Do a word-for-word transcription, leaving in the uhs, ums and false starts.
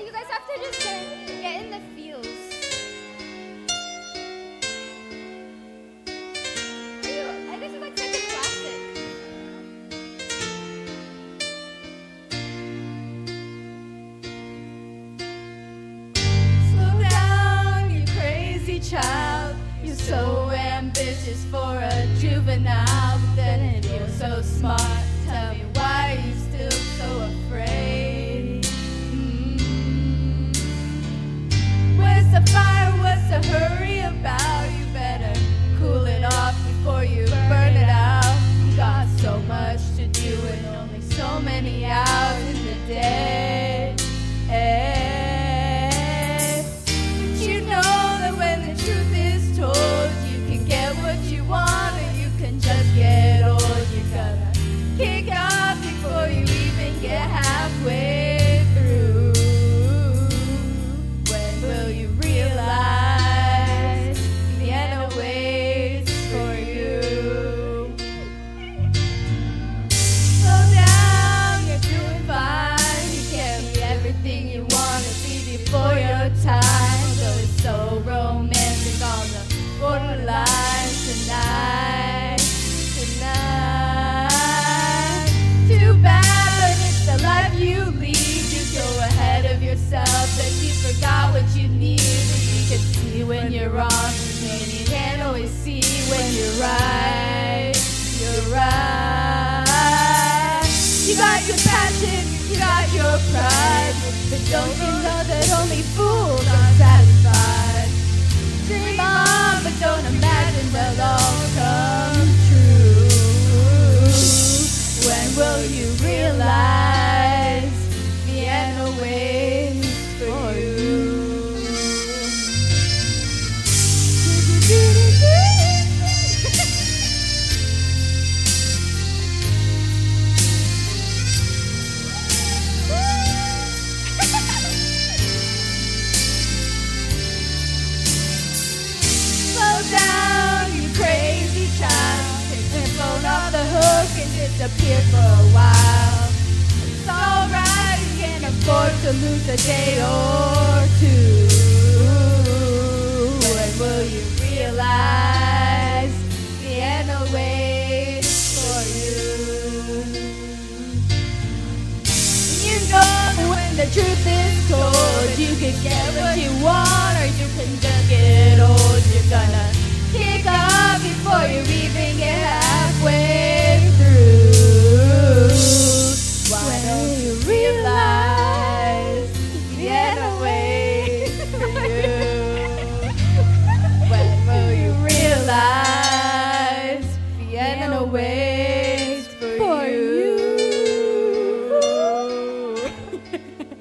you guys have to just get, get in the feels. Are you, uh, this is like such a classic. Slow down, you crazy child. You're so ambitious for a juvenile, but then if you're so smart, tell me why are you still so afraid? Mm. Where's the fire? What's the hurry about? You better cool it off before you burn it out. You got so much to do and only so many hours in the day. But you know that when the truth is told, you can get what you want or you can just get old. You gotta kick off before you even get halfway through. When will you realize the end waits for you? Slow down, you're doing fine. You can't be everything you want to be before your time. Though it's so romantic on the borderline tonight, tonight. Too bad, but it's the life you lead. You go ahead of yourself, that you forgot what you need. But you can see when you're wrong, and you can't always see when you're right. You're right. You got your passion, you got your pride, but don't you know that only fools are satisfied? Dream on, but don't imagine they'll all come true. When will you realize the end waits for you? Slow down, you crazy child. Take your phone off the hook and disappear for a while. It's alright, you can afford to lose a day or two. When will you realize the end waits for you? You know when the truth is told, you can get what you want or you can just get old. You're gonna kick off before you even get halfway through. Why don't you realize the end waits for you? When will you realize the end waits for you?